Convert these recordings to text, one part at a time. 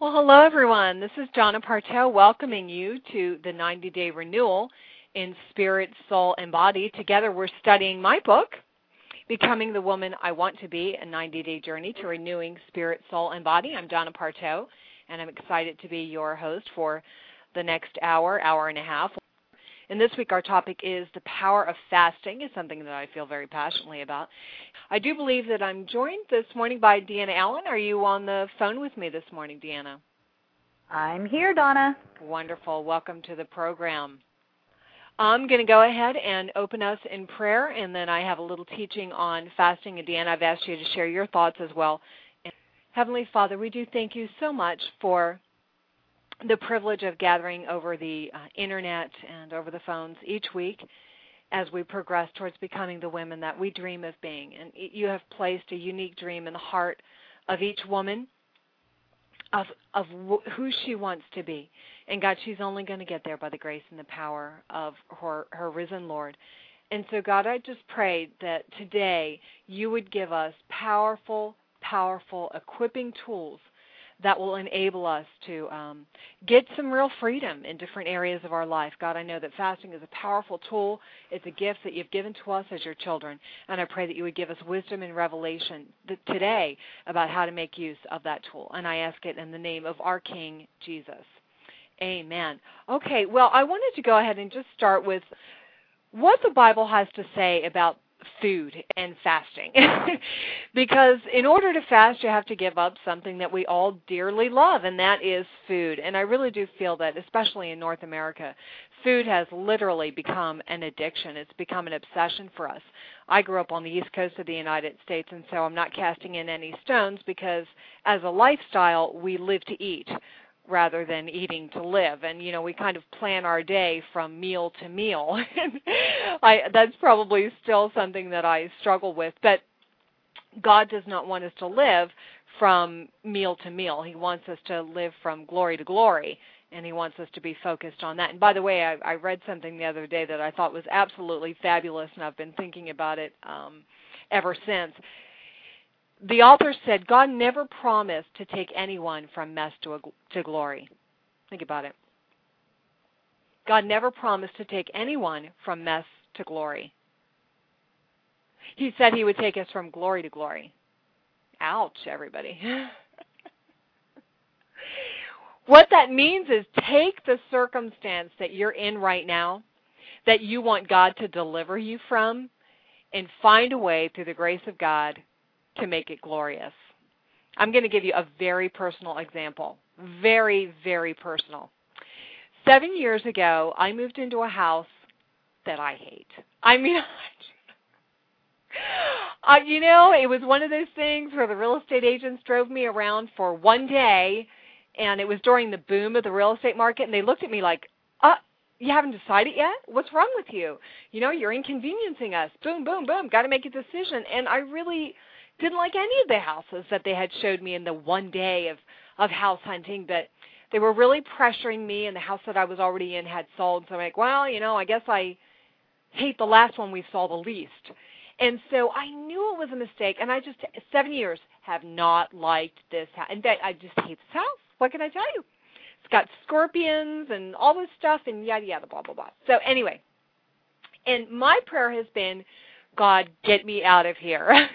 Well, hello, everyone. This is Donna Partel welcoming you to the 90-Day Renewal in Spirit, Soul, and Body. Together, we're studying my book, Becoming the Woman I Want to Be, a 90-Day Journey to Renewing Spirit, Soul, and Body. I'm Donna Partel, and I'm excited to be your host for the next hour and a half. And this week, our topic is the power of fasting. It's something that I feel very passionately about. I do believe that I'm joined this morning by Deanna Allen. Are you on the phone with me this morning, Deanna? I'm here, Donna. Wonderful. Welcome to the program. I'm going to go ahead and open us in prayer, and then I have a little teaching on fasting. And Deanna, I've asked you to share your thoughts as well. Heavenly Father, we do thank you so much for the privilege of gathering over the internet and over the phones each week as we progress towards becoming the women that we dream of being. And you have placed a unique dream in the heart of each woman of who she wants to be. And God, she's only going to get there by the grace and the power of her risen Lord. And so, God, I just prayed that today you would give us powerful equipping tools that will enable us to get some real freedom in different areas of our life. God, I know that fasting is a powerful tool. It's a gift that you've given to us as your children, and I pray that you would give us wisdom and revelation today about how to make use of that tool. And I ask it in the name of our King, Jesus. Amen. Okay, well, I wanted to go ahead and just start with what the Bible has to say about food and fasting. Because in order to fast, you have to give up something that we all dearly love, and that is food. And I really do feel that, especially in North America, food has literally become an addiction. It's become an obsession for us. I grew up on the East Coast of the United States, and so I'm not casting in any stones because as a lifestyle, we live to eat rather than eating to live. And, we kind of plan our day from meal to meal. That's probably still something that I struggle with. But God does not want us to live from meal to meal. He wants us to live from glory to glory, and he wants us to be focused on that. And by the way, I read something the other day that I thought was absolutely fabulous, and I've been thinking about it ever since. The author said, God never promised to take anyone from mess to glory. Think about it. God never promised to take anyone from mess to glory. He said he would take us from glory to glory. Ouch, everybody. What that means is take the circumstance that you're in right now, that you want God to deliver you from, and find a way through the grace of God to make it glorious. I'm going to give you a very personal example. Very, very personal. 7 years ago, I moved into a house that I hate. I mean, it was one of those things where the real estate agents drove me around for one day, and it was during the boom of the real estate market, and they looked at me like, you haven't decided yet? What's wrong with you? You're inconveniencing us. Boom, boom, boom. Got to make a decision. And I really didn't like any of the houses that they had showed me in the one day of house hunting, but they were really pressuring me, and the house that I was already in had sold. So I'm like, well, I guess I hate the last one we saw the least. And so I knew it was a mistake, and I just, 7 years, have not liked this house. In fact, I just hate this house. What can I tell you? It's got scorpions and all this stuff and yada, yada, blah, blah, blah. So anyway, and my prayer has been, God, get me out of here.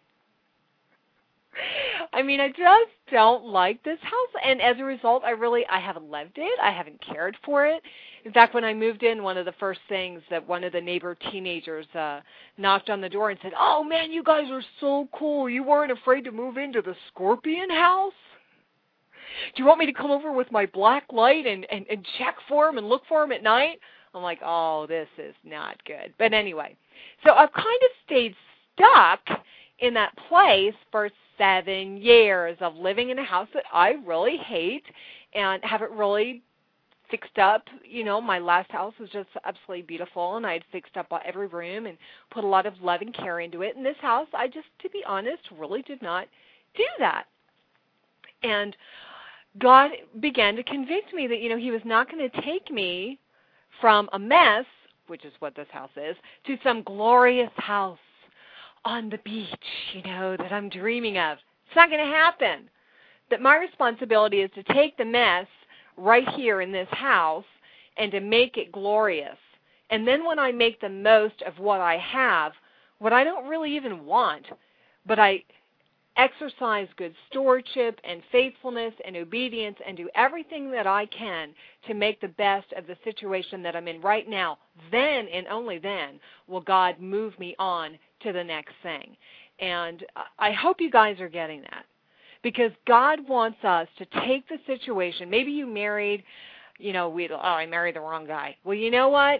I mean, I just don't like this house, and as a result, I haven't loved it. I haven't cared for it. In fact, when I moved in, one of the first things that one of the neighbor teenagers knocked on the door and said, "Oh, man, you guys are so cool. You weren't afraid to move into the scorpion house? Do you want me to come over with my black light and check for them and look for them at night?" I'm like, oh, this is not good. But anyway, so I've kind of stayed stuck in that place for 7 years of living in a house that I really hate and haven't really fixed up. My last house was just absolutely beautiful, and I had fixed up every room and put a lot of love and care into it. And this house, I just, to be honest, really did not do that. And God began to convict me that, he was not going to take me from a mess, which is what this house is, to some glorious house on the beach, that I'm dreaming of. It's not going to happen. that my responsibility is to take the mess right here in this house and to make it glorious. And then when I make the most of what I have, what I don't really even want, but I exercise good stewardship and faithfulness and obedience and do everything that I can to make the best of the situation that I'm in right now, then and only then will God move me on to the next thing. And I hope you guys are getting that, because God wants us to take the situation. Maybe you married, I married the wrong guy. Well, you know what?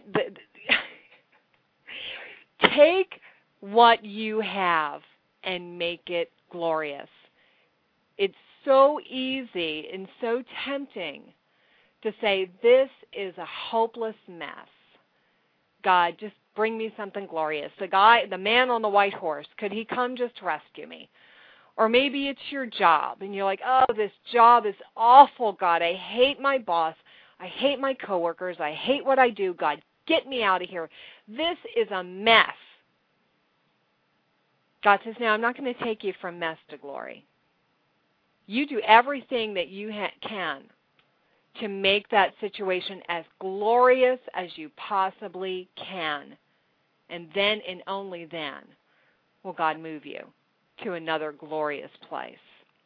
Take what you have and make it glorious. It's so easy and so tempting to say, this is a hopeless mess. God, just bring me something glorious. The man on the white horse, could he come just rescue me? Or maybe it's your job, and you're like, oh, this job is awful, God. I hate my boss. I hate my coworkers. I hate what I do. God, get me out of here. This is a mess. God says, now I'm not going to take you from mess to glory. You do everything that you can to make that situation as glorious as you possibly can. And then and only then will God move you to another glorious place.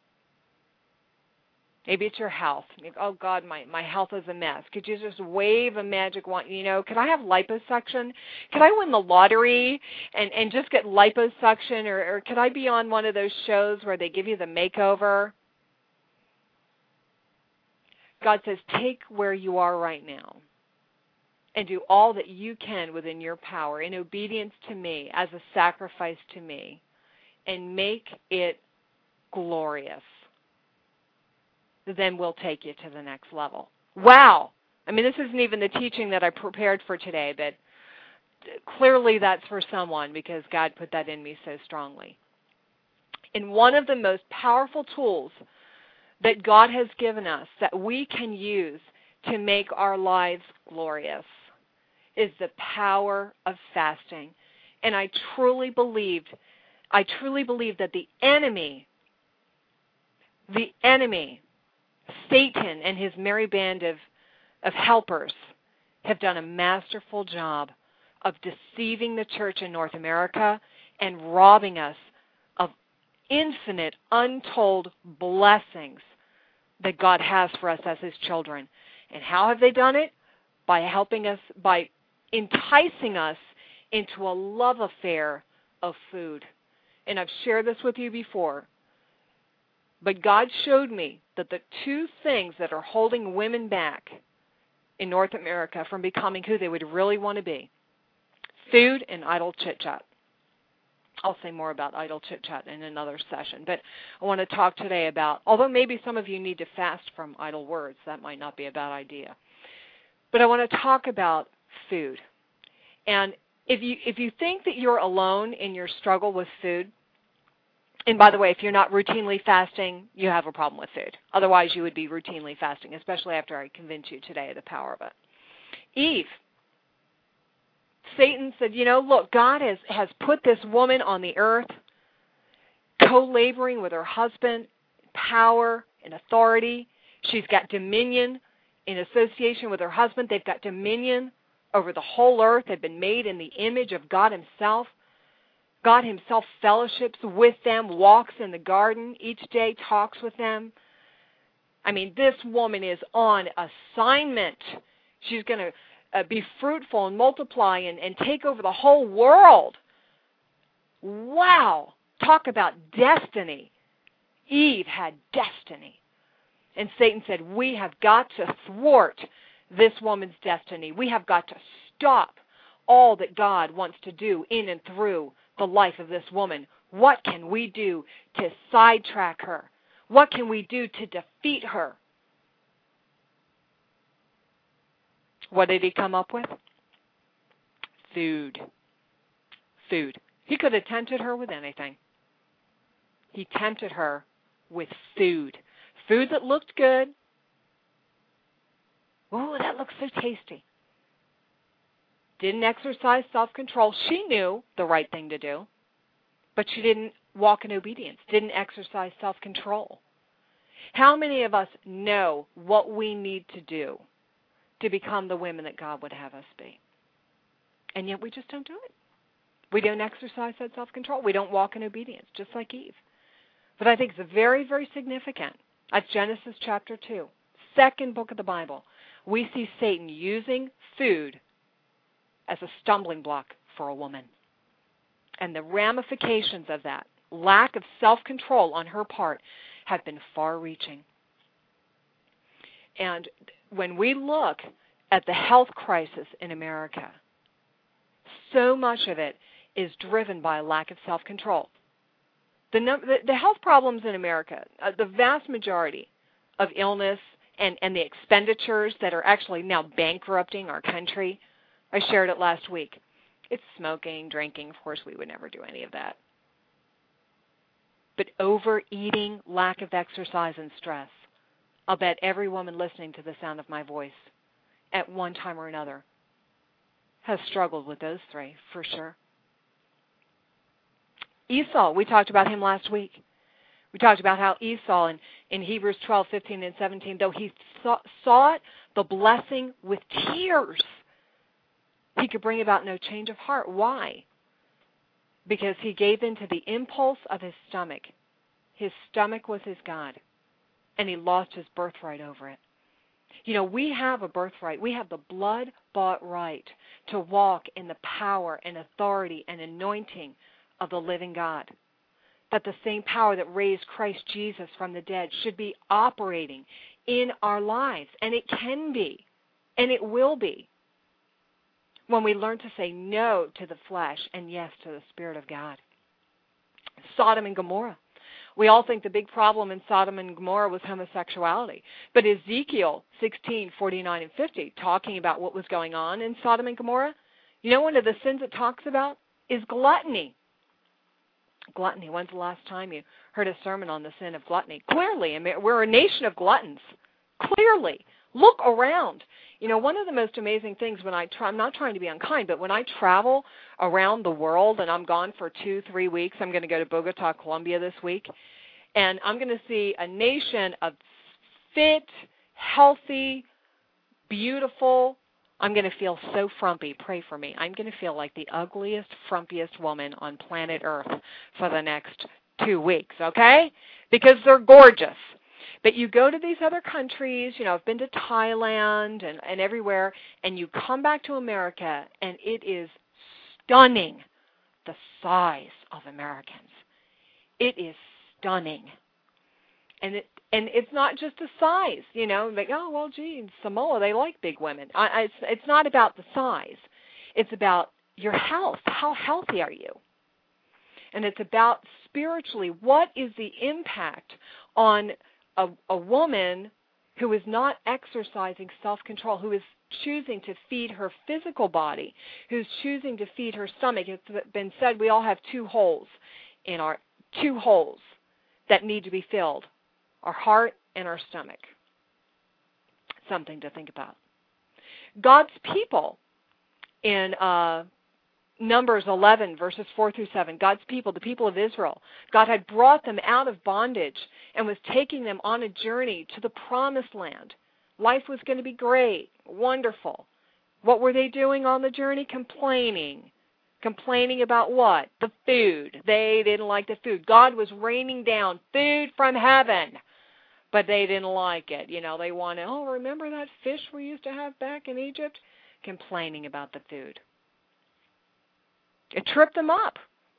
Maybe it's your health. Oh, God, my health is a mess. Could you just wave a magic wand? Could I have liposuction? Could I win the lottery and just get liposuction? Or could I be on one of those shows where they give you the makeover? God says, take where you are right now and do all that you can within your power in obedience to me as a sacrifice to me, and make it glorious. Then we'll take you to the next level. Wow! This isn't even the teaching that I prepared for today, but clearly that's for someone because God put that in me so strongly. And one of the most powerful tools that God has given us that we can use to make our lives glorious is the power of fasting. And I truly believe that the enemy, Satan and his merry band of helpers have done a masterful job of deceiving the church in North America and robbing us of infinite, untold blessings that God has for us as his children. And how have they done it? By enticing us into a love affair of food. And I've shared this with you before. But God showed me that the two things that are holding women back in North America from becoming who they would really want to be, food and idle chit-chat. I'll say more about idle chit-chat in another session. But I want to talk today about, although maybe some of you need to fast from idle words, that might not be a bad idea. But I want to talk about food. And if you think that you're alone in your struggle with food, and by the way, if you're not routinely fasting, you have a problem with food. Otherwise, you would be routinely fasting, especially after I convince you today of the power of it. Eve. Satan said, look, God has put this woman on the earth, co-laboring with her husband, power and authority. She's got dominion in association with her husband. They've got dominion over the whole earth. They've been made in the image of God himself. God himself fellowships with them, walks in the garden each day, talks with them. This woman is on assignment. She's going to be fruitful and multiply and take over the whole world. Wow! Talk about destiny. Eve had destiny. And Satan said, we have got to thwart this woman's destiny. We have got to stop all that God wants to do in and through the life of this woman. What can we do to sidetrack her? What can we do to defeat her? What did he come up with? Food. Food. He could have tempted her with anything. He tempted her with food. Food that looked good. Oh, that looks so tasty. Didn't exercise self-control. She knew the right thing to do, but she didn't walk in obedience, didn't exercise self-control. How many of us know what we need to do to become the women that God would have us be? And yet we just don't do it. We don't exercise that self-control. We don't walk in obedience, just like Eve. But I think it's very, very significant. That's Genesis chapter 2, second book of the Bible. We see Satan using food as a stumbling block for a woman. And the ramifications of that, lack of self-control on her part, have been far-reaching. And when we look at the health crisis in America, so much of it is driven by a lack of self-control. The health problems in America, the vast majority of illness and the expenditures that are actually now bankrupting our country, I shared it last week. It's smoking, drinking. Of course, we would never do any of that. But overeating, lack of exercise, and stress. I'll bet every woman listening to the sound of my voice at one time or another has struggled with those three, for sure. Esau, we talked about him last week. We talked about how Esau in Hebrews 12, 15, and 17, though he sought the blessing with tears, he could bring about no change of heart. Why? Because he gave in to the impulse of his stomach. His stomach was his God, and he lost his birthright over it. You know, we have a birthright. We have the blood-bought right to walk in the power and authority and anointing of the living God. That the same power that raised Christ Jesus from the dead should be operating in our lives. And it can be, and it will be, when we learn to say no to the flesh and yes to the Spirit of God. Sodom and Gomorrah. We all think the big problem in Sodom and Gomorrah was homosexuality. But Ezekiel 16, 49, and 50, talking about what was going on in Sodom and Gomorrah, you know, one of the sins it talks about is gluttony. Gluttony. When's the last time you heard a sermon on the sin of gluttony? Clearly, we're a nation of gluttons. Clearly. Look around. You know, one of the most amazing things when I'm not trying to be unkind, but when I travel around the world and I'm gone for 2-3 weeks, I'm going to go to Bogota, Colombia this week, and I'm going to see a nation of fit, healthy, beautiful. I'm going to feel so frumpy. Pray for me. I'm going to feel like the ugliest, frumpiest woman on planet Earth for the next 2 weeks, okay? Because they're gorgeous. But you go to these other countries, you know, I've been to Thailand and everywhere, and you come back to America, and it is stunning, the size of Americans. It is stunning. And it's not just the size, you know, like, oh, well, gee, in Samoa, they like big women. It's not about the size. It's about your health. How healthy are you? And it's about spiritually, what is the impact on a woman who is not exercising self-control, who is choosing to feed her physical body, who's choosing to feed her stomach. It's been said we all have two holes that need to be filled, our heart and our stomach. Something to think about. God's people in Numbers 11, verses 4 through 7, God's people, the people of Israel, God had brought them out of bondage and was taking them on a journey to the promised land. Life was going to be great, wonderful. What were they doing on the journey? Complaining. Complaining about what? The food. They didn't like the food. God was raining down food from heaven, but they didn't like it. You know, they wanted, oh, remember that fish we used to have back in Egypt? Complaining about the food. It tripped them up.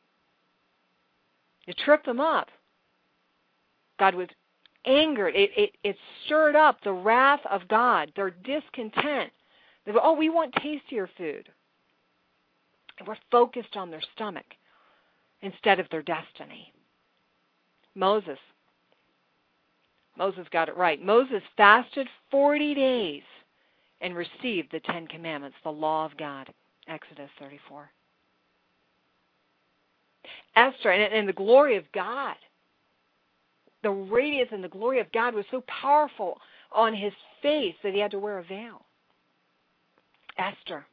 It tripped them up. God was angered. It stirred up the wrath of God, their discontent. They go, oh, we want tastier food. And we're focused on their stomach instead of their destiny. Moses got it right. Moses fasted 40 days and received the 10 Commandments, the law of God, Exodus 34. Esther, and the glory of God, the radiance and the glory of God was so powerful on his face that he had to wear a veil. Esther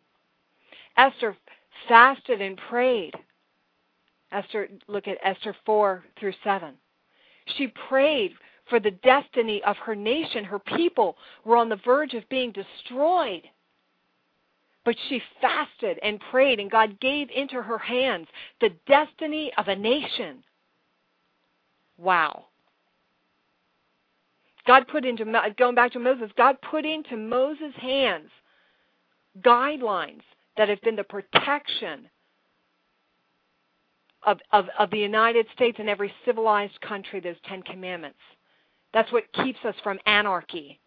fasted and prayed. Look at Esther 4 through 7. She prayed for the destiny of her nation. Her people were on the verge of being destroyed. But she fasted and prayed, and God gave into her hands the destiny of a nation. Wow. God put into, going back to Moses, God put into Moses' hands guidelines that have been the protection of the United States and every civilized country, those 10 Commandments. That's what keeps us from anarchy.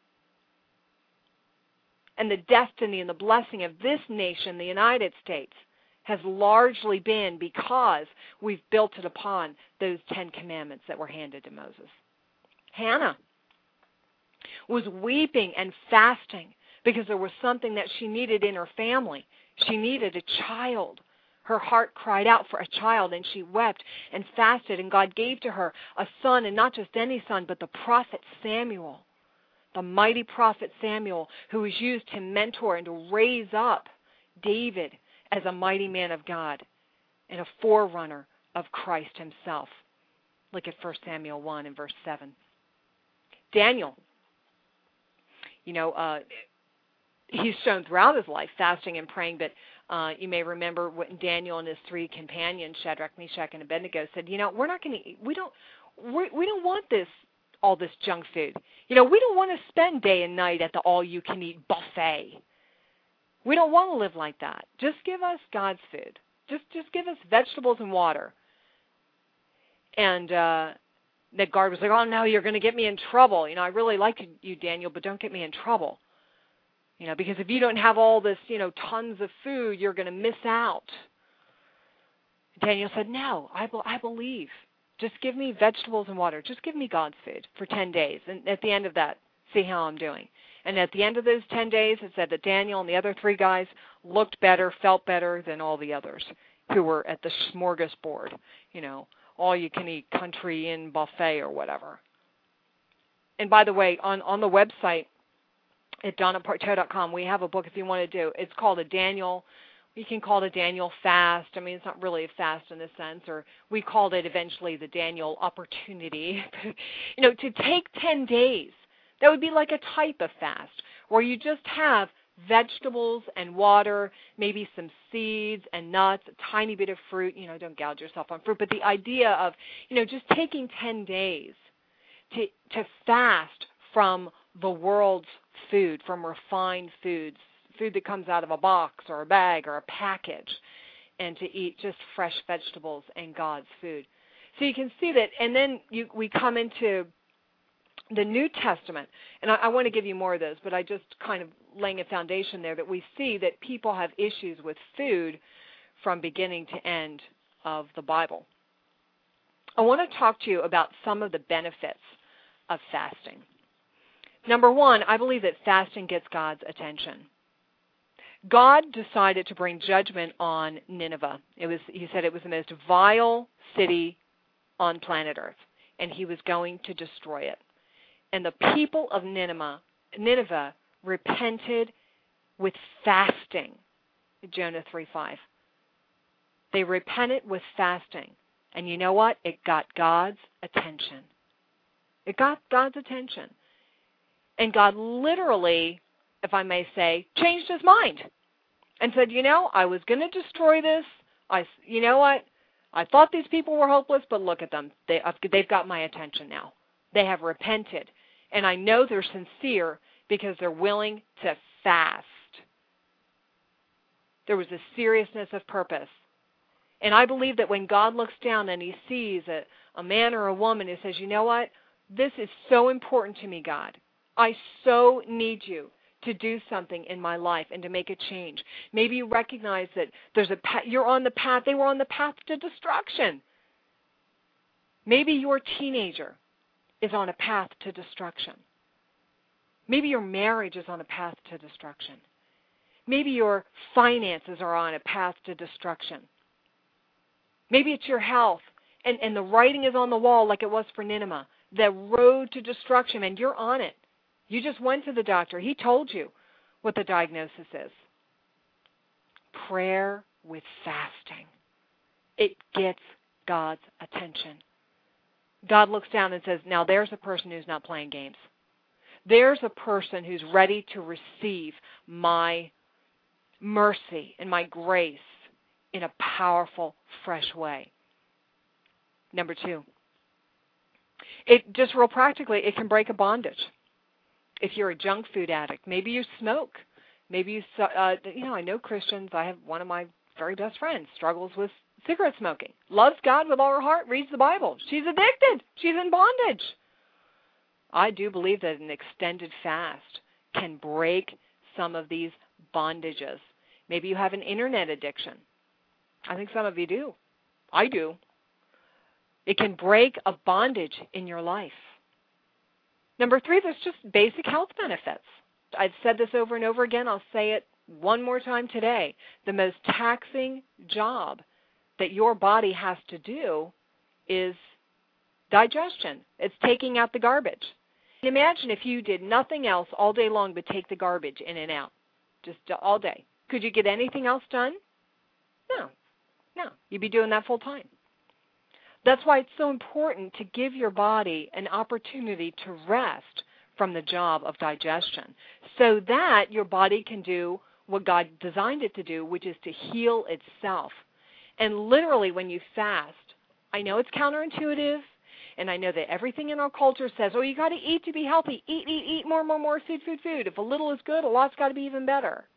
And the destiny and the blessing of this nation, the United States, has largely been because we've built it upon those 10 Commandments that were handed to Moses. Hannah was weeping and fasting because there was something that she needed in her family. She needed a child. Her heart cried out for a child, and she wept and fasted, and God gave to her a son, and not just any son, but the prophet Samuel, the mighty prophet Samuel, who was used to mentor and to raise up David as a mighty man of God and a forerunner of Christ himself. Look at 1 Samuel 1 and verse 7. Daniel, he's shown throughout his life fasting and praying, but you may remember when Daniel and his 3 companions, Shadrach, Meshach, and Abednego, said, we're not going to eat. We don't want all this junk food. We don't want to spend day and night at the all-you-can-eat buffet. We don't want to live like that. Just give us God's food. Just give us vegetables and water. And the guard was like, oh, no, you're going to get me in trouble. I really like you, Daniel, but don't get me in trouble. Because if you don't have all this, tons of food, you're going to miss out. Daniel said, no, I believe. Just give me vegetables and water. Just give me God's food for 10 days. And at the end of that, see how I'm doing. And at the end of those 10 days, it said that Daniel and the other 3 guys looked better, felt better than all the others who were at the smorgasbord, all-you-can-eat country inn buffet or whatever. And by the way, on the website at donnaparteau.com, we have a book if you want to do. It's called you can call it a Daniel fast. I mean, it's not really a fast in a sense, or we called it eventually the Daniel opportunity. To take 10 days, that would be like a type of fast where you just have vegetables and water, maybe some seeds and nuts, a tiny bit of fruit. Don't gouge yourself on fruit. But the idea of, just taking 10 days to fast from the world's food, from refined foods, food that comes out of a box or a bag or a package, and to eat just fresh vegetables and God's food. So you can see that, and then we come into the New Testament, and I want to give you more of those, but I just kind of laying a foundation there that we see that people have issues with food from beginning to end of the Bible. I want to talk to you about some of the benefits of fasting. Number one, I believe that fasting gets God's attention. God decided to bring judgment on Nineveh. He said it was the most vile city on planet Earth, and he was going to destroy it. And the people of Nineveh repented with fasting. Jonah 3:5. They repented with fasting. And you know what? It got God's attention. It got God's attention. And God literally, if I may say, changed his mind and said, I was going to destroy this. You know what? I thought these people were hopeless, but look at them. They've got my attention now. They have repented. And I know they're sincere because they're willing to fast. There was a seriousness of purpose. And I believe that when God looks down and he sees a man or a woman who says, you know what? This is so important to me, God. I so need you to do something in my life and to make a change. Maybe you recognize that you're on the path. They were on the path to destruction. Maybe your teenager is on a path to destruction. Maybe your marriage is on a path to destruction. Maybe your finances are on a path to destruction. Maybe it's your health, and the writing is on the wall like it was for Nineveh, the road to destruction, and you're on it. You just went to the doctor. He told you what the diagnosis is. Prayer with fasting. It gets God's attention. God looks down and says, now there's a person who's not playing games. There's a person who's ready to receive my mercy and my grace in a powerful, fresh way. Number 2, it just real practically, it can break a bondage. If you're a junk food addict, maybe you smoke. Maybe you I know Christians. I have one of my very best friends struggles with cigarette smoking. Loves God with all her heart, reads the Bible. She's addicted. She's in bondage. I do believe that an extended fast can break some of these bondages. Maybe you have an internet addiction. I think some of you do. I do. It can break a bondage in your life. Number 3, there's just basic health benefits. I've said this over and over again. I'll say it one more time today. The most taxing job that your body has to do is digestion. It's taking out the garbage. Imagine if you did nothing else all day long but take the garbage in and out, just all day. Could you get anything else done? No. You'd be doing that full time. That's why it's so important to give your body an opportunity to rest from the job of digestion so that your body can do what God designed it to do, which is to heal itself. And literally when you fast, I know it's counterintuitive, and I know that everything in our culture says, oh, you got to eat to be healthy. Eat more, food. If a little is good, a lot's got to be even better.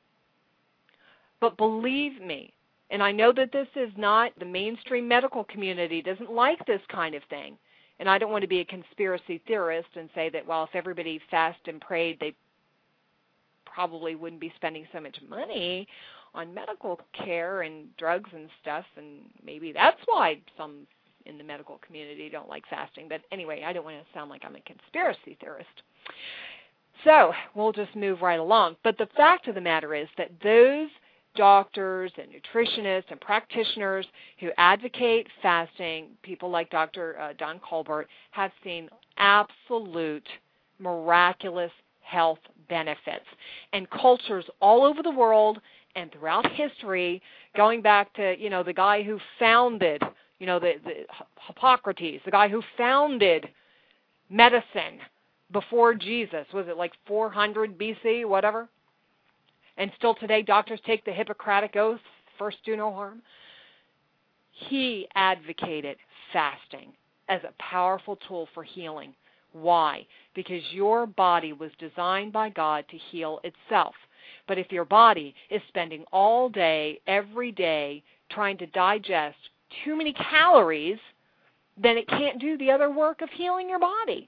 But believe me, and I know that this is not, the mainstream medical community doesn't like this kind of thing. And I don't want to be a conspiracy theorist and say that, well, if everybody fasted and prayed, they probably wouldn't be spending so much money on medical care and drugs and stuff, and maybe that's why some in the medical community don't like fasting. But anyway, I don't want to sound like I'm a conspiracy theorist. So we'll just move right along. But the fact of the matter is that those doctors and nutritionists and practitioners who advocate fasting, people like Dr. Don Colbert, have seen absolute miraculous health benefits. And cultures all over the world and throughout history, going back to, the guy who founded, the Hippocrates, the guy who founded medicine before Jesus, was it like 400 BC, whatever? And still today, doctors take the Hippocratic Oath, first do no harm. He advocated fasting as a powerful tool for healing. Why? Because your body was designed by God to heal itself. But if your body is spending all day, every day, trying to digest too many calories, then it can't do the other work of healing your body.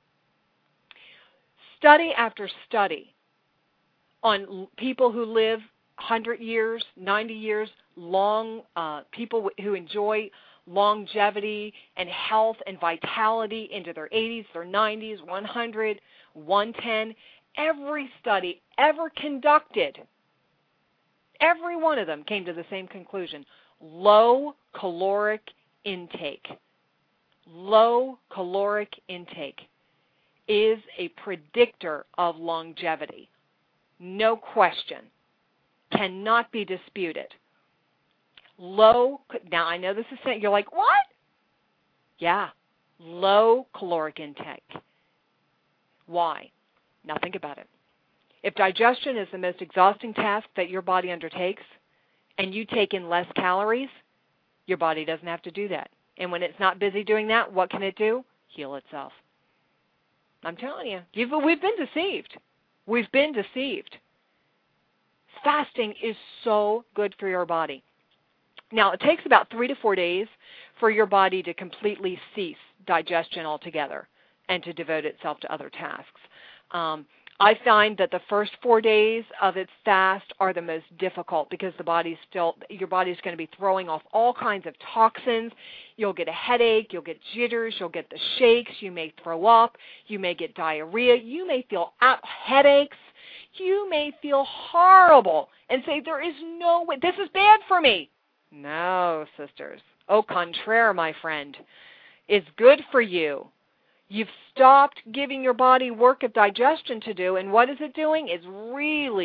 Study after study on people who live 100 years, 90 years, long, people who enjoy longevity and health and vitality into their 80s, their 90s, 100, 110. Every study ever conducted, every one of them came to the same conclusion: low caloric intake. Low caloric intake is a predictor of longevity. No question. Cannot be disputed. Now I know this is saying, you're like, what? Yeah, low caloric intake. Why? Now think about it. If digestion is the most exhausting task that your body undertakes, and you take in less calories, your body doesn't have to do that. And when it's not busy doing that, what can it do? Heal itself. I'm telling you, we've been deceived. We've been deceived. Fasting is so good for your body. Now, it takes about 3 to 4 days for your body to completely cease digestion altogether and to devote itself to other tasks. I find that the first 4 days of its fast are the most difficult because your body's going to be throwing off all kinds of toxins. You'll get a headache, you'll get jitters, you'll get the shakes, you may throw up, you may get diarrhea, you may feel headaches, you may feel horrible and say, there is no way, this is bad for me. No, sisters. Au contraire, my friend. It's good for you. You've stopped giving your body work of digestion to do, and what is it doing? It's really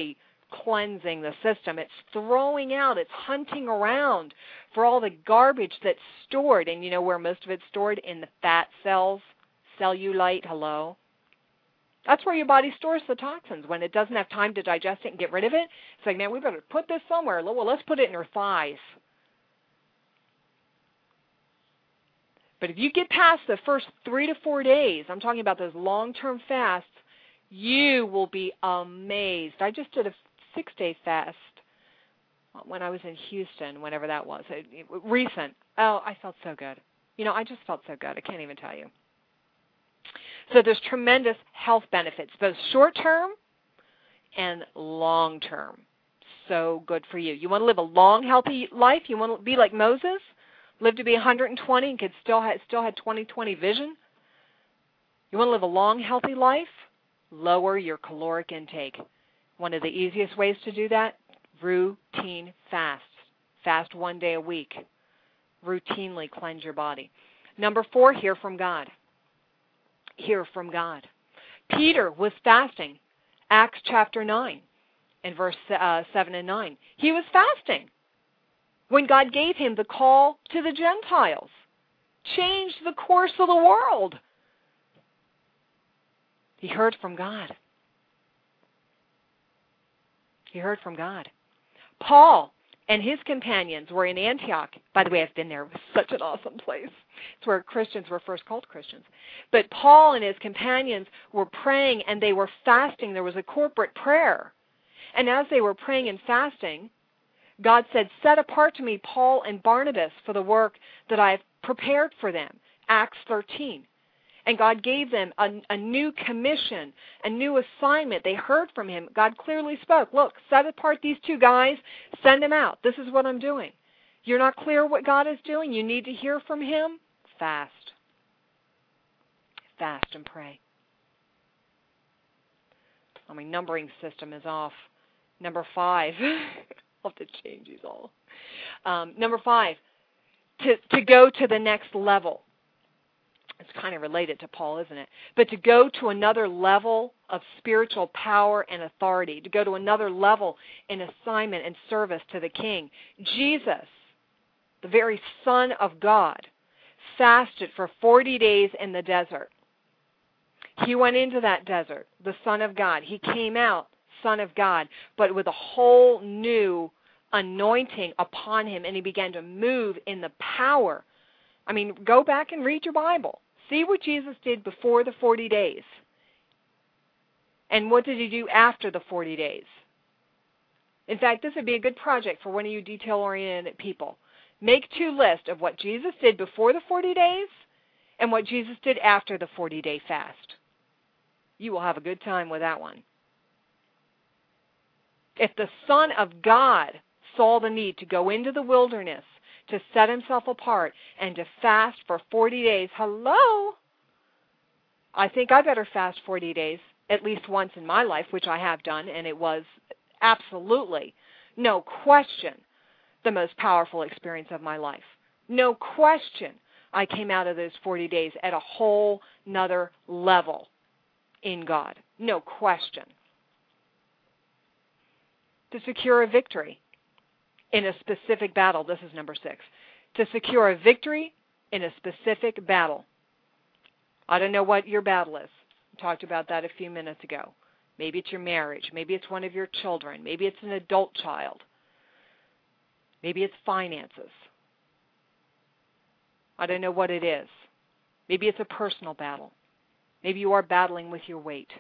cleansing the system. It's throwing out, it's hunting around for all the garbage that's stored. And you know where most of it's stored? In the fat cells, cellulite, hello. That's where your body stores the toxins. When it doesn't have time to digest it and get rid of it, it's like, man, we better put this somewhere. Well, let's put it in your thighs. But if you get past the first 3 to 4 days, I'm talking about those long-term fasts, you will be amazed. I just did a 6-day fast when I was in Houston, whenever that was, recent. Oh, I felt so good. You know, I just felt so good. I can't even tell you. So there's tremendous health benefits, both short-term and long-term. So good for you. You want to live a long, healthy life? You want to be like Moses? Live to be 120 and could still had 20/20 vision? You want to live a long, healthy life? Lower your caloric intake. One of the easiest ways to do that, routine fasts. Fast 1 day a week. Routinely cleanse your body. Number 4, hear from God. Hear from God. Peter was fasting. Acts chapter 9 and verse 7 and 9. He was fasting when God gave him the call to the Gentiles. Changed the course of the world. He heard from God. He heard from God. Paul and his companions were in Antioch. By the way, I've been there. It was such an awesome place. It's where Christians were first called Christians. But Paul and his companions were praying and they were fasting. There was a corporate prayer. And as they were praying and fasting, God said, set apart to me Paul and Barnabas for the work that I have prepared for them. Acts 13. And God gave them a new commission, a new assignment. They heard from him. God clearly spoke. Look, set apart these 2 guys. Send them out. This is what I'm doing. You're not clear what God is doing? You need to hear from him? Fast. Fast and pray. Oh, my numbering system is off. Number 5. I'll have to change these all. Number 5, to go to the next level. It's kind of related to Paul, isn't it? But to go to another level of spiritual power and authority, to go to another level in assignment and service to the King. Jesus, the very Son of God, fasted for 40 days in the desert. He went into that desert, the Son of God. He came out, Son of God, but with a whole new anointing upon him, and he began to move in the power. I mean, go back and read your Bible. See what Jesus did before the 40 days. And what did he do after the 40 days? In fact, this would be a good project for one of you detail-oriented people. Make 2 lists of what Jesus did before the 40 days and what Jesus did after the 40-day fast. You will have a good time with that one. If the Son of God saw the need to go into the wilderness, to set himself apart, and to fast for 40 days, hello? I think I better fast 40 days at least once in my life, which I have done, and it was absolutely, no question, the most powerful experience of my life. No question, I came out of those 40 days at a whole nother level in God. No question. To secure a victory in a specific battle. This is number 6. To secure a victory in a specific battle. I don't know what your battle is. We talked about that a few minutes ago. Maybe it's your marriage. Maybe it's one of your children. Maybe it's an adult child. Maybe it's finances. I don't know what it is. Maybe it's a personal battle. Maybe you are battling with your weight.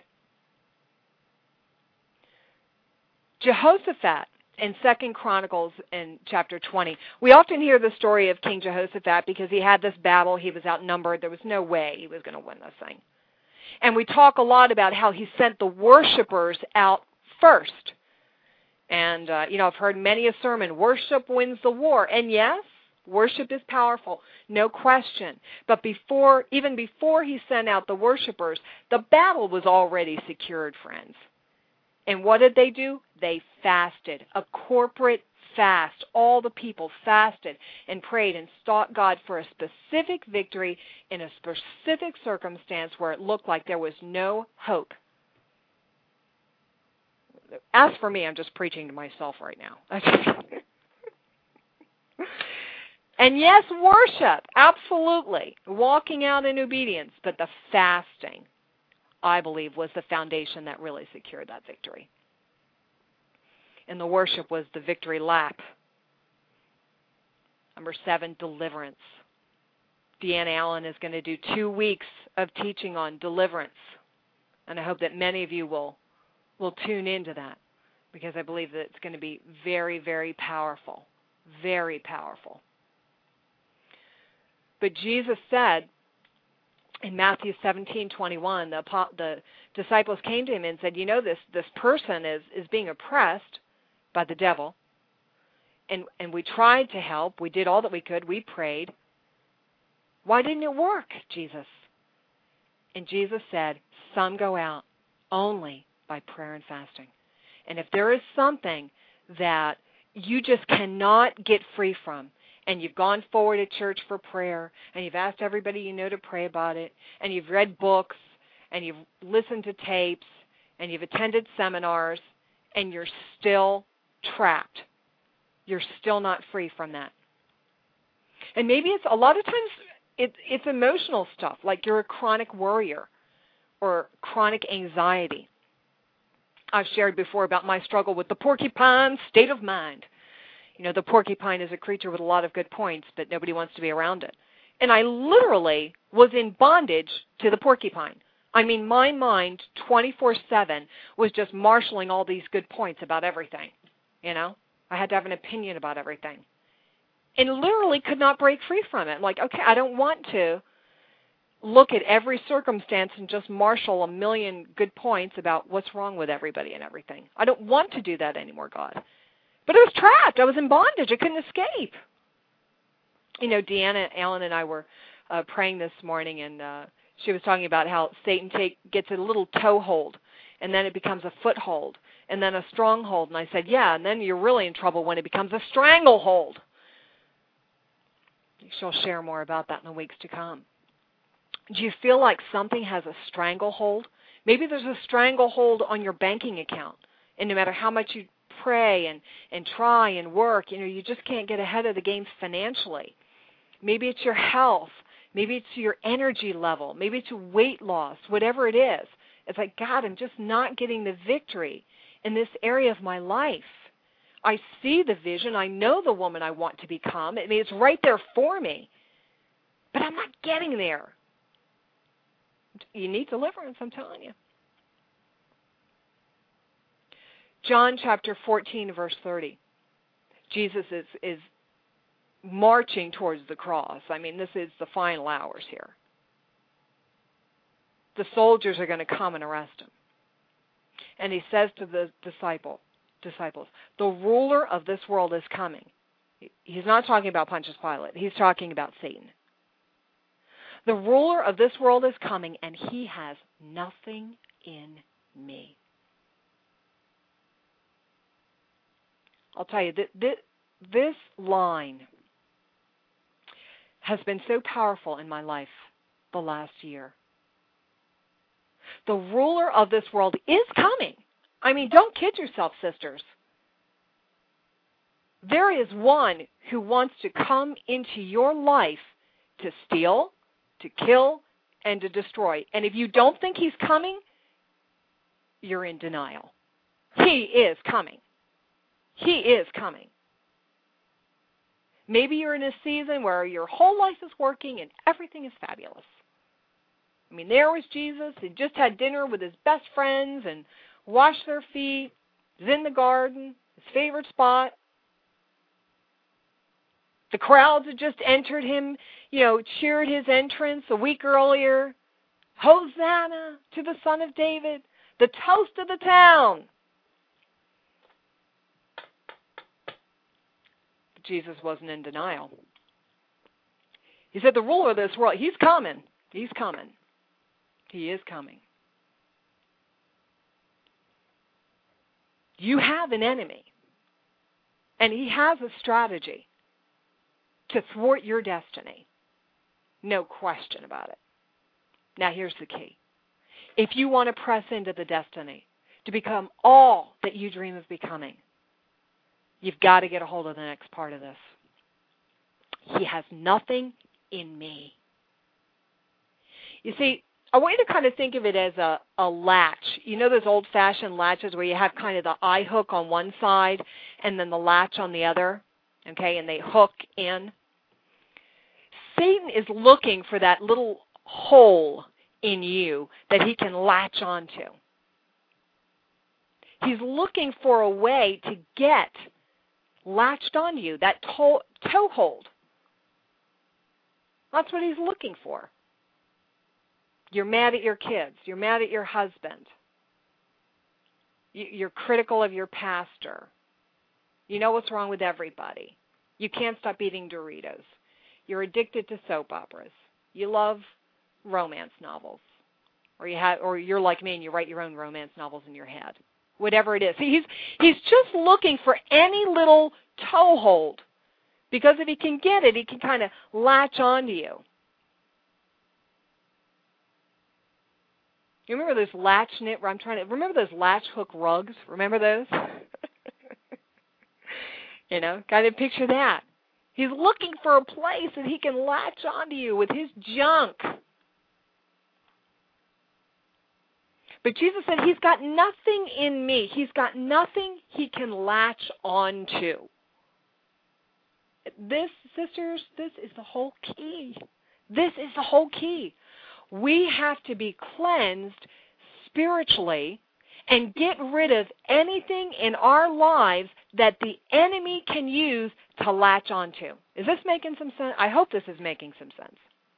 Jehoshaphat in 2 Chronicles in chapter 20. We often hear the story of King Jehoshaphat because he had this battle. He was outnumbered. There was no way he was going to win this thing. And we talk a lot about how he sent the worshipers out first. And, I've heard many a sermon, worship wins the war. And yes, worship is powerful, no question. But even before he sent out the worshipers, the battle was already secured, friends. And what did they do? They fasted, a corporate fast. All the people fasted and prayed and sought God for a specific victory in a specific circumstance where it looked like there was no hope. As for me, I'm just preaching to myself right now. And yes, worship, absolutely, walking out in obedience, but the fasting, I believe, was the foundation that really secured that victory. And the worship was the victory lap. Number 7, deliverance. Deanna Allen is going to do 2 weeks of teaching on deliverance. And I hope that many of you will tune into that, because I believe that it's going to be very, very powerful. Very powerful. But Jesus said in Matthew 17:21, the disciples came to him and said, this person is being oppressed by the devil. And we tried to help. We did all that we could. We prayed. Why didn't it work, Jesus? And Jesus said, some go out only by prayer and fasting. And if there is something that you just cannot get free from, and you've gone forward to church for prayer, and you've asked everybody you know to pray about it, and you've read books, and you've listened to tapes, and you've attended seminars, and you're still trapped, you're still not free from that. And maybe it's a lot of times it's emotional stuff, like you're a chronic worrier or chronic anxiety. I've shared before about my struggle with the porcupine state of mind. The porcupine is a creature with a lot of good points, but nobody wants to be around it. And I literally was in bondage to the porcupine. I mean, my mind 24/7 was just marshaling all these good points about everything. I had to have an opinion about everything. And literally could not break free from it. I'm like, okay, I don't want to look at every circumstance and just marshal a million good points about what's wrong with everybody and everything. I don't want to do that anymore, God. But I was trapped. I was in bondage. I couldn't escape. Deanna Allen and I were praying this morning, and she was talking about how Satan gets a little toehold, and then it becomes a foothold, and then a stronghold. And I said, yeah, and then you're really in trouble when it becomes a stranglehold. She'll share more about that in the weeks to come. Do you feel like something has a stranglehold? Maybe there's a stranglehold on your banking account, and no matter how much you pray and try and work, you just can't get ahead of the game financially. Maybe it's your health. Maybe it's your energy level. Maybe it's weight loss, whatever it is. It's like, God, I'm just not getting the victory in this area of my life. I see the vision. I know the woman I want to become. I mean, it's right there for me. But I'm not getting there. You need deliverance, I'm telling you. John chapter 14, verse 30. Jesus is marching towards the cross. I mean, this is the final hours here. The soldiers are going to come and arrest him. And he says to the disciples, the ruler of this world is coming. He's not talking about Pontius Pilate. He's talking about Satan. The ruler of this world is coming, and he has nothing in me. I'll tell you, this line has been so powerful in my life the last year. The ruler of this world is coming. I mean, don't kid yourself, sisters. There is one who wants to come into your life to steal, to kill, and to destroy. And if you don't think he's coming, you're in denial. He is coming. He is coming. Maybe you're in a season where your whole life is working and everything is fabulous. I mean, there was Jesus. He just had dinner with his best friends and washed their feet. He was in the garden, his favorite spot. The crowds had just entered him, cheered his entrance a week earlier. Hosanna to the Son of David, the toast of the town. But Jesus wasn't in denial. He said, the ruler of this world, he's coming. He's coming. He is coming. You have an enemy, and he has a strategy to thwart your destiny. No question about it. Now here's the key. If you want to press into the destiny to become all that you dream of becoming, you've got to get a hold of the next part of this. He has nothing in me. You see, I want you to kind of think of it as a latch. You know those old-fashioned latches where you have kind of the eye hook on one side and then the latch on the other, okay, and they hook in? Satan is looking for that little hole in you that he can latch onto. He's looking for a way to get latched onto you, that toehold. That's what he's looking for. You're mad at your kids. You're mad at your husband. You're critical of your pastor. You know what's wrong with everybody. You can't stop eating Doritos. You're addicted to soap operas. You love romance novels. Or you're like me and you write your own romance novels in your head. Whatever it is. He's just looking for any little toehold. Because if he can get it, he can kind of latch onto you. You remember those remember those latch hook rugs? Remember those? You know, kind of picture that. He's looking for a place that he can latch onto you with his junk. But Jesus said, he's got nothing in me. He's got nothing he can latch onto. This, sisters, this is the whole key. This is the whole key. We have to be cleansed spiritually and get rid of anything in our lives that the enemy can use to latch onto. Is this making some sense? I hope this is making some sense.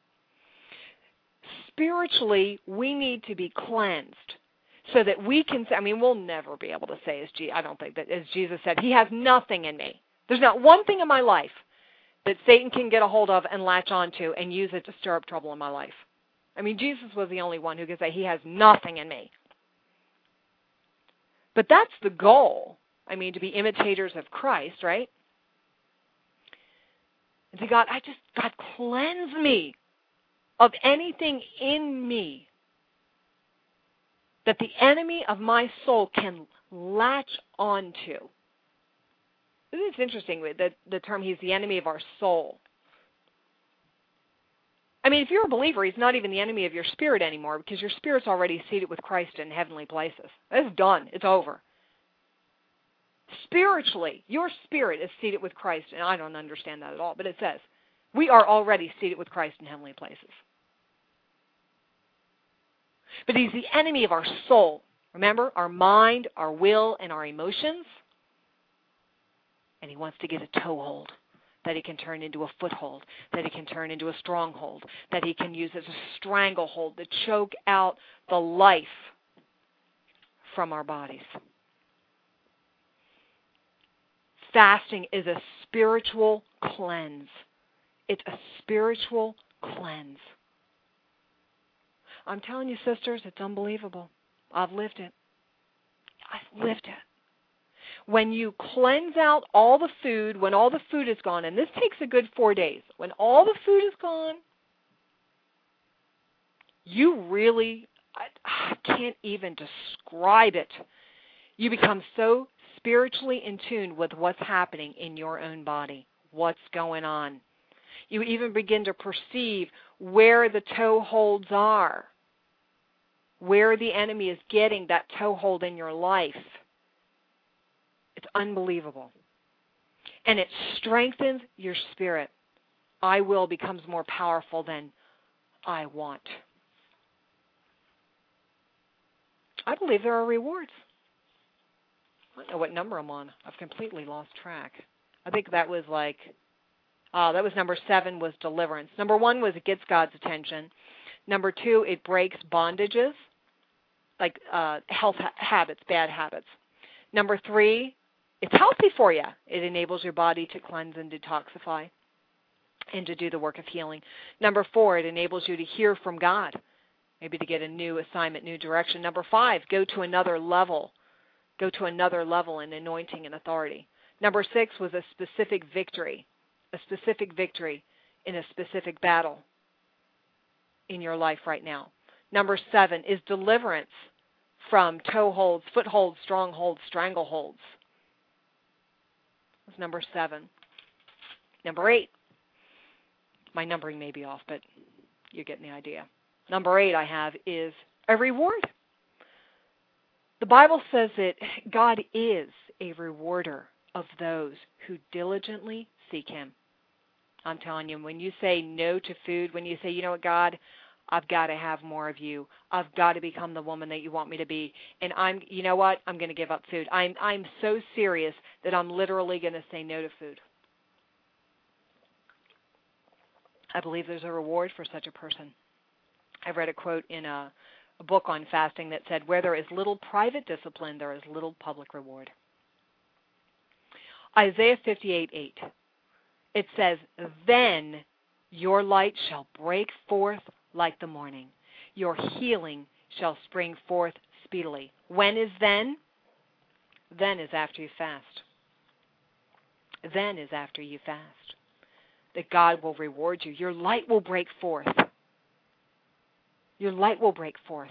Spiritually, we need to be cleansed so that we can say, we'll never be able to say, as Jesus said, he has nothing in me. There's not one thing in my life that Satan can get a hold of and latch onto and use it to stir up trouble in my life. Jesus was the only one who could say he has nothing in me. But that's the goal. To be imitators of Christ, right? And say, God, cleanse me of anything in me that the enemy of my soul can latch onto. It's interesting, the term, he's the enemy of our soul. If you're a believer, he's not even the enemy of your spirit anymore because your spirit's already seated with Christ in heavenly places. It's done. It's over. Spiritually, your spirit is seated with Christ, and I don't understand that at all, but it says, we are already seated with Christ in heavenly places. But he's the enemy of our soul. Remember, our mind, our will, and our emotions. And he wants to get a toehold that he can turn into a foothold, that he can turn into a stronghold, that he can use as a stranglehold to choke out the life from our bodies. Fasting is a spiritual cleanse. It's a spiritual cleanse. I'm telling you, sisters, it's unbelievable. I've lived it. When you cleanse out all the food, when all the food is gone, and this takes a good 4 days, when all the food is gone, you really, I can't even describe it. You become so spiritually in tune with what's happening in your own body, what's going on. You even begin to perceive where the toeholds are, where the enemy is getting that toehold in your life. It's unbelievable. And it strengthens your spirit. I will becomes more powerful than I want. I believe there are rewards. I don't know what number I'm on. I've completely lost track. I think that was that was number 7 was deliverance. Number 1 was it gets God's attention. Number 2, it breaks bondages, like health habits, bad habits. Number 3, it's healthy for you. It enables your body to cleanse and detoxify and to do the work of healing. Number 4, it enables you to hear from God, maybe to get a new assignment, new direction. Number 5, go to another level. Go to another level in anointing and authority. Number 6 was a specific victory in a specific battle in your life right now. Number 7 is deliverance from toeholds, footholds, strongholds, strangleholds. That's number 7. Number 8. My numbering may be off, but you're getting the idea. Number 8 I have is a reward. The Bible says that God is a rewarder of those who diligently seek Him. I'm telling you, when you say no to food, when you say, you know what, God, I've got to have more of you. I've got to become the woman that you want me to be. And you know what? I'm going to give up food. I'm so serious that I'm literally going to say no to food. I believe there's a reward for such a person. I read a quote in a book on fasting that said, where there is little private discipline, there is little public reward. Isaiah 58:8. It says, then your light shall break forth like the morning. Your healing shall spring forth speedily. When is then? Then is after you fast. Then is after you fast. That God will reward you. Your light will break forth. Your light will break forth.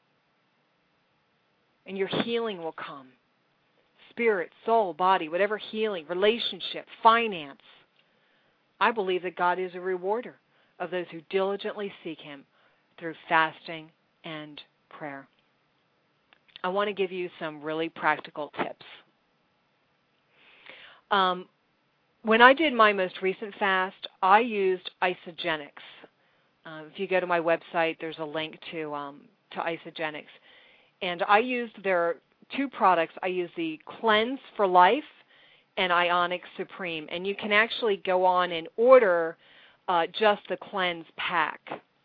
And your healing will come. Spirit, soul, body, whatever healing, relationship, finance. I believe that God is a rewarder of those who diligently seek Him through fasting and prayer. I want to give you some really practical tips. When I did my most recent fast, I used Isagenix. If you go to my website, there's a link to Isagenix. And I used their 2 products. I used the Cleanse for Life and Ionic Supreme. And you can actually go on and order just the Cleanse pack.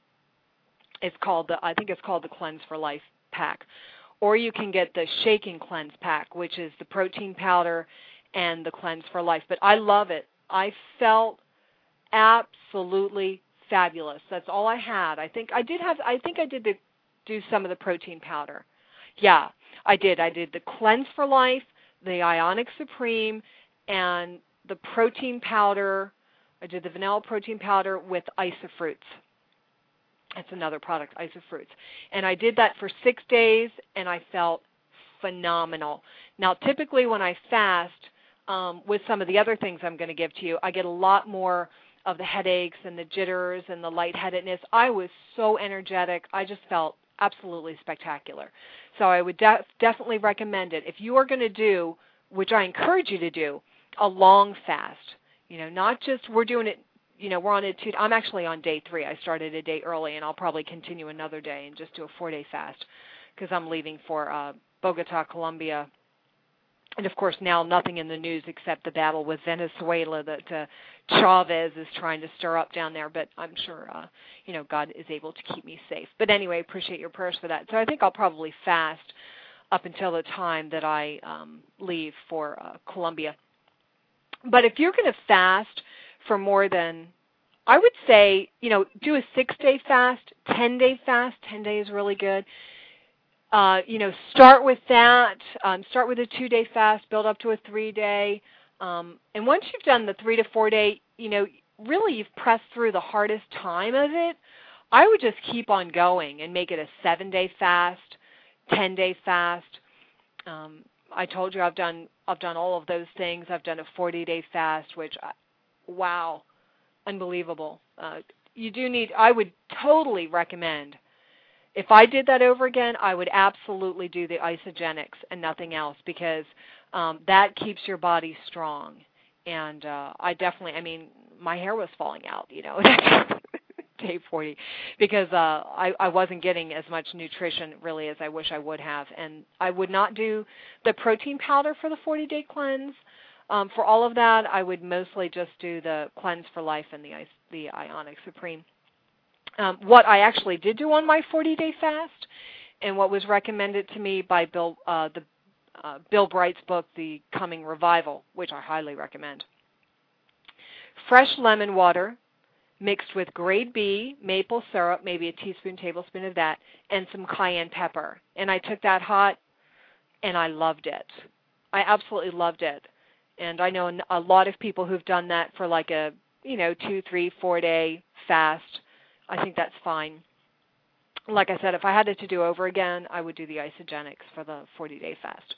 I think it's called the Cleanse for Life pack. Or you can get the Shake and Cleanse pack, which is the protein powder and the Cleanse for Life. But I love it. I felt absolutely fabulous. That's all I had. I think I did do some of the protein powder. Yeah, I did. I did the Cleanse for Life, the Ionic Supreme, and the protein powder. I did the vanilla protein powder with Isofruits. That's another product, Isofruits. And I did that for 6 days, and I felt phenomenal. Now, typically when I fast, with some of the other things I'm going to give to you, I get a lot more of the headaches and the jitters and the lightheadedness. I was so energetic. I just felt absolutely spectacular. So I would definitely recommend it. If you are going to do, which I encourage you to do, a long fast, not just we're doing it, we're on it. I'm actually on day 3. I started a day early, and I'll probably continue another day and just do a 4-day fast because I'm leaving for Bogota, Colombia. And, of course, now nothing in the news except the battle with Venezuela that Chavez is trying to stir up down there. But I'm sure, God is able to keep me safe. But anyway, I appreciate your prayers for that. So I think I'll probably fast up until the time that I leave for Colombia. But if you're going to fast for more than, I would say, do a 6-day fast, 10-day fast. 10 days is really good. Start with that. Start with a 2-day fast, build up to a 3-day. And once you've done the 3 to 4 day, really you've pressed through the hardest time of it, I would just keep on going and make it a 7-day fast, 10-day fast. I told you I've done all of those things. I've done a 40-day fast, which, wow, unbelievable. I would totally recommend. If I did that over again, I would absolutely do the Isagenix and nothing else because that keeps your body strong. And my hair was falling out, day 40, because I wasn't getting as much nutrition really as I wish I would have. And I would not do the protein powder for the 40-day cleanse. For all of that, I would mostly just do the Cleanse for Life and the Ionic Supreme. What I actually did do on my 40-day fast, and what was recommended to me by Bill Bright's book, The Coming Revival, which I highly recommend. Fresh lemon water mixed with grade B maple syrup, maybe a tablespoon of that, and some cayenne pepper. And I took that hot, and I loved it. I absolutely loved it. And I know a lot of people who've done that for like a 2, 3, 4 day fast. I think that's fine. like I said, if I had it to do over again, I would do the isogenics for the 40-day fast.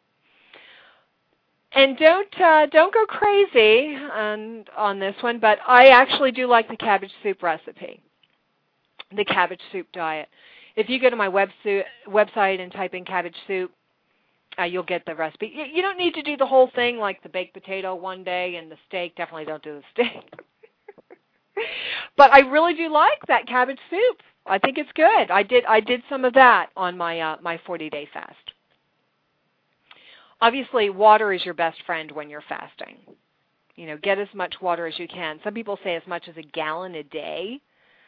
And don't go crazy on this one, but I actually do like the cabbage soup recipe, the cabbage soup diet. If you go to my website and type in cabbage soup, you'll get the recipe. You don't need to do the whole thing like the baked potato one day and the steak. Definitely don't do the steak. But I really do like that cabbage soup. I think it's good. I did some of that on my 40-day fast. Obviously, water is your best friend when you're fasting. Get as much water as you can. Some people say as much as a gallon a day.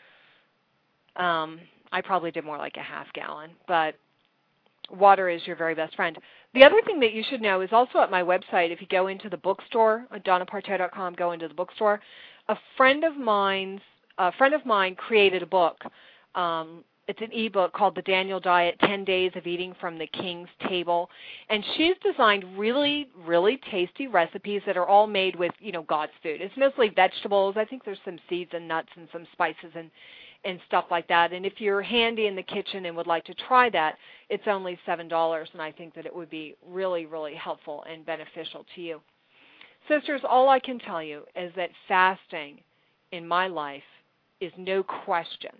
I probably did more like a half gallon, but water is your very best friend. The other thing that you should know is also at my website, if you go into the bookstore, donnaparterre.com, go into the bookstore, a friend of mine created a book. It's an ebook called The Daniel Diet, 10 Days of Eating from the King's Table. And she's designed really, really tasty recipes that are all made with, God's food. It's mostly vegetables. I think there's some seeds and nuts and some spices and stuff like that. And if you're handy in the kitchen and would like to try that, it's only $7, and I think that it would be really, really helpful and beneficial to you. Sisters, all I can tell you is that fasting in my life is no question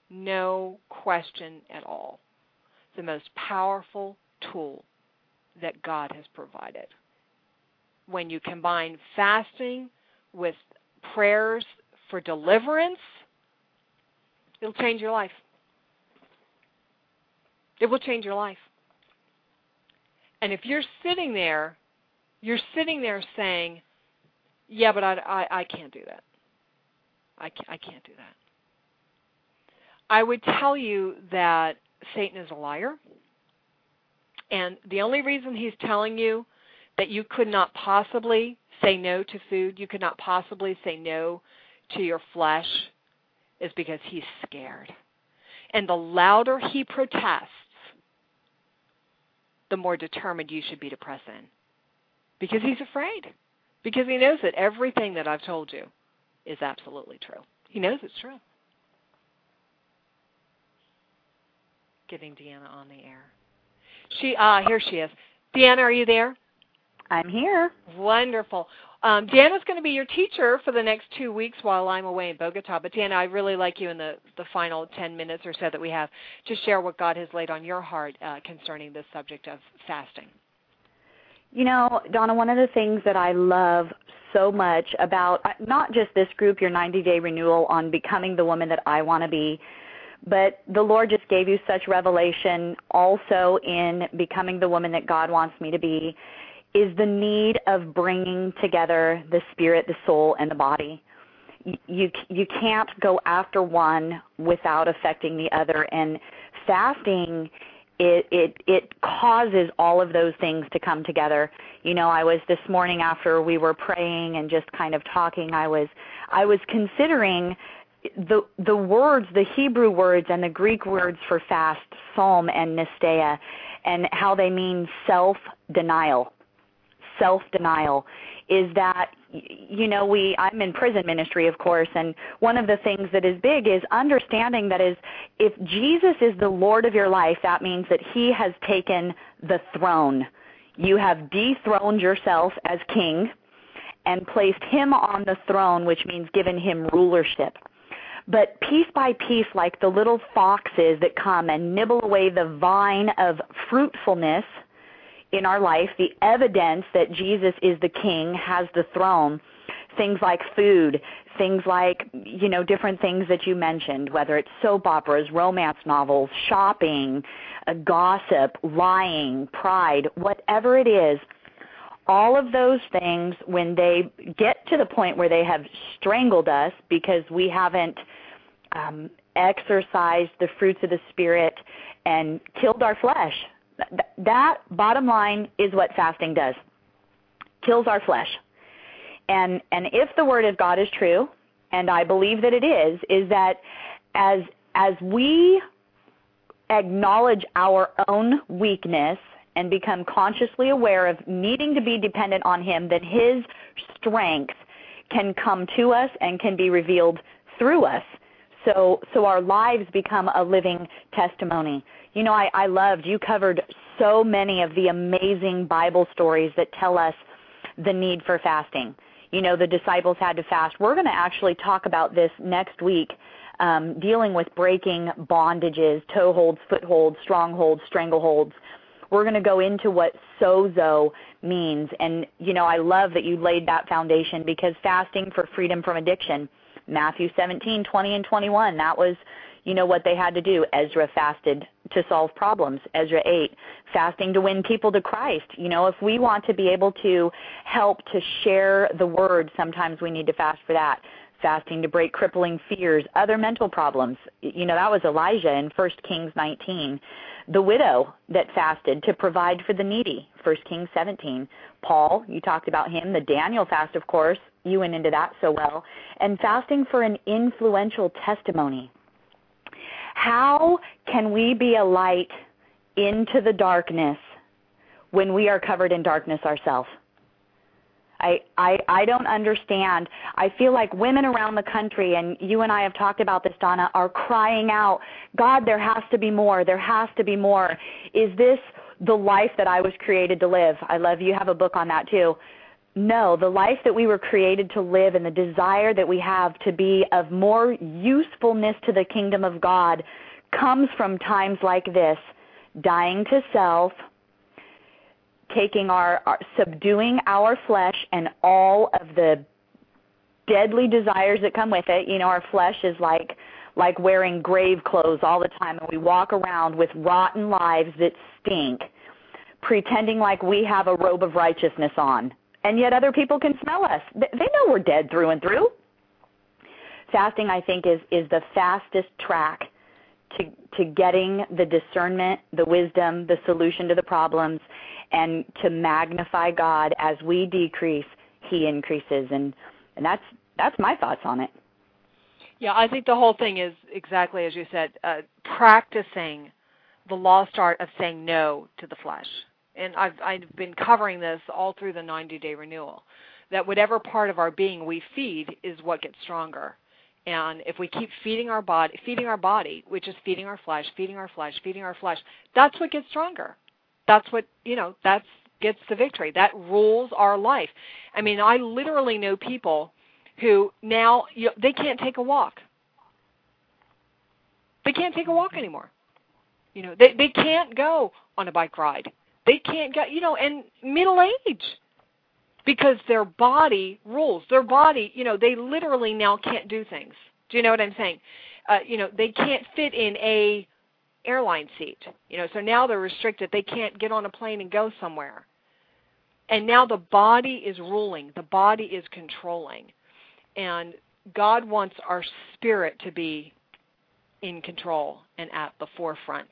at all, the most powerful tool that God has provided. When you combine fasting with prayers for deliverance, it'll change your life. It will change your life. And if you're sitting there saying, yeah, but I can't do that. I can't do that. I would tell you that Satan is a liar. And the only reason he's telling you that you could not possibly say no to food, you could not possibly say no to your flesh, is because he's scared. And the louder he protests, the more determined you should be to press in. Because he's afraid. Because he knows that everything that I've told you is absolutely true. He knows it's true. Getting Deanna on the air. Here she is. Deanna, are you there? I'm here. Wonderful. Deanna's going to be your teacher for the next 2 weeks while I'm away in Bogota. But Deanna, I'd really like you in the final 10 minutes or so that we have to share what God has laid on your heart concerning this subject of fasting. Donna, one of the things that I love so much about not just this group, your 90-day renewal on becoming the woman that I want to be, but the Lord just gave you such revelation also in becoming the woman that God wants me to be, is the need of bringing together the spirit, the soul, and the body. You can't go after one without affecting the other, and fasting, it causes all of those things to come together. I was this morning after we were praying and just kind of talking, I was considering the words, the Hebrew words and the Greek words for fast, psalm and nisteia, and how they mean self-denial. Self-denial is that, I'm in prison ministry, of course, and one of the things that is big is understanding that is, if Jesus is the Lord of your life, that means that he has taken the throne. You have dethroned yourself as king and placed him on the throne, which means given him rulership. But piece by piece, like the little foxes that come and nibble away the vine of fruitfulness in our life, the evidence that Jesus is the king, has the throne, things like food, things like, different things that you mentioned, whether it's soap operas, romance novels, shopping, gossip, lying, pride, whatever it is, all of those things, when they get to the point where they have strangled us because we haven't exercised the fruits of the Spirit and killed our flesh, that, bottom line, is what fasting does. Kills our flesh. And if the Word of God is true, and I believe that it is that as we acknowledge our own weakness and become consciously aware of needing to be dependent on him, that his strength can come to us and can be revealed through us. So our lives become a living testimony. You know, I loved, you covered so many of the amazing Bible stories that tell us the need for fasting. You know, the disciples had to fast. We're going to actually talk about this next week, dealing with breaking bondages, toeholds, footholds, strongholds, strangleholds. We're going to go into what sozo means. And, you know, I love that you laid that foundation, because fasting for freedom from addiction, Matthew 17, 20, and 21, that was, you know, what they had to do. Ezra fasted to solve problems. Ezra 8, fasting to win people to Christ. You know, if we want to be able to help to share the word, sometimes we need to fast for that. Fasting to break crippling fears, other mental problems. You know, that was Elijah in 1 Kings 19. The widow that fasted to provide for the needy, 1 Kings 17. Paul, you talked about him. The Daniel fast, of course. You went into that so well. And fasting for an influential testimony. How can we be a light into the darkness when we are covered in darkness ourselves? I don't understand. I feel like women around the country, and you and I have talked about this, Donna, are crying out, God, there has to be more. There has to be more. Is this the life that I was created to live? I love you have a book on that too. No, the life that we were created to live and the desire that we have to be of more usefulness to the kingdom of God comes from times like this, dying to self, taking subduing our flesh and all of the deadly desires that come with it. You know, our flesh is like wearing grave clothes all the time, and we walk around with rotten lives that stink, pretending like we have a robe of righteousness on. And yet other people can smell us. They know we're dead through and through. Fasting, I think, is the fastest track to getting the discernment, the wisdom, the solution to the problems, and to magnify God. As we decrease, He increases. And that's my thoughts on it. Yeah, I think the whole thing is exactly as you said, practicing the lost art of saying no to the flesh. And I've been covering this all through the 90-day renewal, that whatever part of our being we feed is what gets stronger. And if we keep feeding our body, which is feeding our flesh, that's what gets stronger. That's what, that gets the victory. That rules our life. I mean, I literally know people who now, they can't take a walk. They can't take a walk anymore. They can't go on a bike ride. They can't go, and middle age, because their body rules. Their body, they literally now can't do things. Do you know what I'm saying? They can't fit in a airline seat. So now they're restricted. They can't get on a plane and go somewhere. And now the body is ruling. The body is controlling. And God wants our spirit to be in control and at the forefront.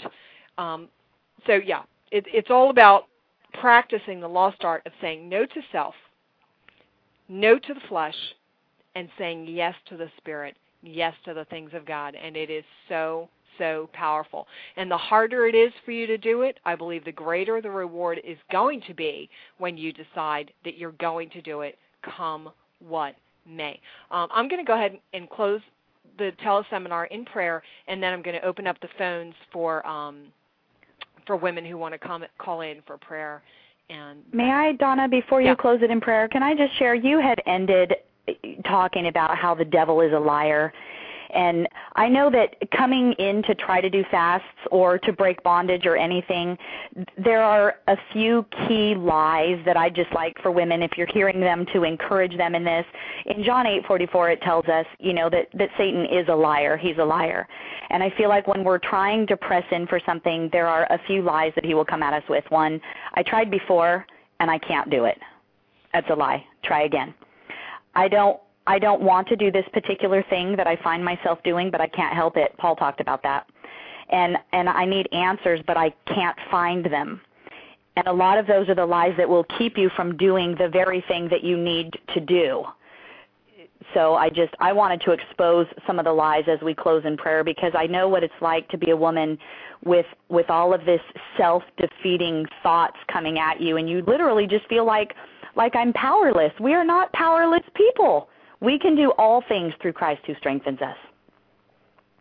It's all about practicing the lost art of saying no to self, no to the flesh, and saying yes to the Spirit, yes to the things of God. And it is so, so powerful. And the harder it is for you to do it, I believe the greater the reward is going to be when you decide that you're going to do it, come what may. I'm going to go ahead and close the teleseminar in prayer, and then I'm going to open up the phones for women who want to call in for prayer. And may I, Donna, before you close it in prayer, can I just share, you had ended talking about how the devil is a liar. And I know that coming in to try to do fasts or to break bondage or anything, there are a few key lies that I just like for women, if you're hearing them, to encourage them in this. In John 8:44, it tells us, that Satan is a liar. He's a liar. And I feel like when we're trying to press in for something, there are a few lies that he will come at us with. One, I tried before and I can't do it. That's a lie. Try again. I don't want to do this particular thing that I find myself doing, but I can't help it. Paul talked about that. And I need answers, but I can't find them. And a lot of those are the lies that will keep you from doing the very thing that you need to do. So I wanted to expose some of the lies as we close in prayer, because I know what it's like to be a woman with all of this self-defeating thoughts coming at you, and you literally just feel like I'm powerless. We are not powerless people. We can do all things through Christ who strengthens us.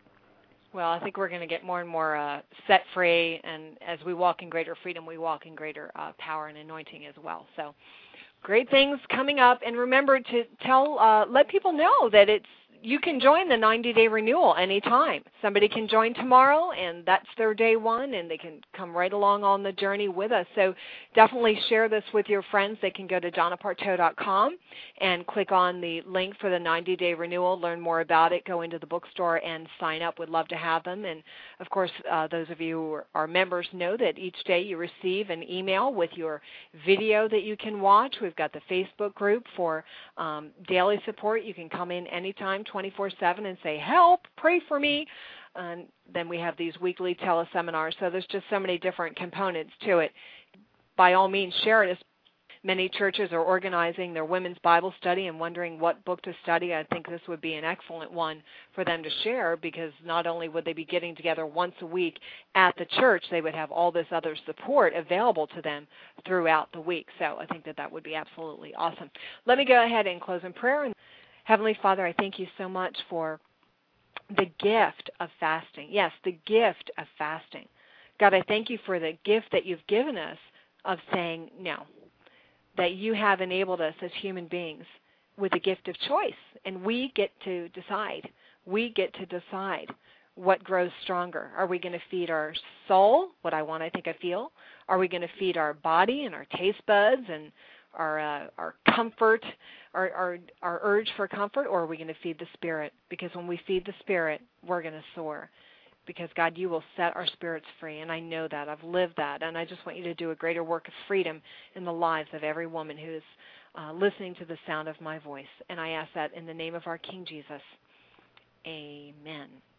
Well, I think we're going to get more and more set free, and as we walk in greater freedom, we walk in greater power and anointing as well. So great things coming up, and remember to let people know that you can join the 90-day renewal anytime. Somebody can join tomorrow, and that's their day one, and they can come right along on the journey with us. So definitely share this with your friends. They can go to donnaparteau.com and click on the link for the 90-day renewal, learn more about it, go into the bookstore, and sign up. We'd love to have them. And, of course, those of you who are members know that each day you receive an email with your video that you can watch. We've got the Facebook group for daily support. You can come in anytime, 24/7, and say, help, pray for me. And then we have these weekly teleseminars. So there's just so many different components to it. By all means, share it. As many churches are organizing their women's Bible study and wondering what book to study. I think this would be an excellent one for them to share, because not only would they be getting together once a week at the church, they would have all this other support available to them throughout the week. So I think that would be absolutely awesome. Let me go ahead and close in prayer. Heavenly Father, I thank you so much for the gift of fasting. Yes, the gift of fasting. God, I thank you for the gift that you've given us of saying no, that you have enabled us as human beings with the gift of choice, and we get to decide. We get to decide what grows stronger. Are we going to feed our soul, what I want, I think, I feel? Are we going to feed our body and our taste buds and our comfort, our urge for comfort, or are we going to feed the Spirit? Because when we feed the Spirit, we're going to soar. Because, God, you will set our spirits free, and I know that. I've lived that, and I just want you to do a greater work of freedom in the lives of every woman who is listening to the sound of my voice. And I ask that in the name of our King Jesus. Amen.